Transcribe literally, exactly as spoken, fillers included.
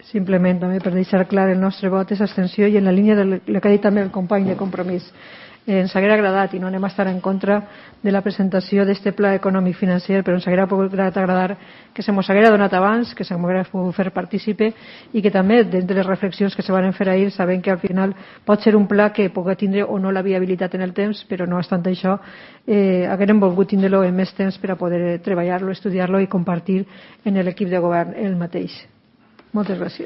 simplement també per deixar clar el nostre vot és abstenció, i en la línia del que ha dit també el company de Compromís. Eh, ens hauria agradat, i no anem a estar en contra de la presentació d'aquest pla econòmic financer, però ens hauria pogut agradar que se mos haguera donat abans, que se mos haguera pogut fer partícipe, i que també, dins de les reflexions que se van fer ahir, sabem que al final pot ser un pla que pugui tindre o no la viabilitat en el temps, però no obstant això, eh, haguérem volgut tindre-lo en més temps per a poder treballar-lo, estudiar-lo i compartir en l'equip de govern el mateix. Moltes gràcies.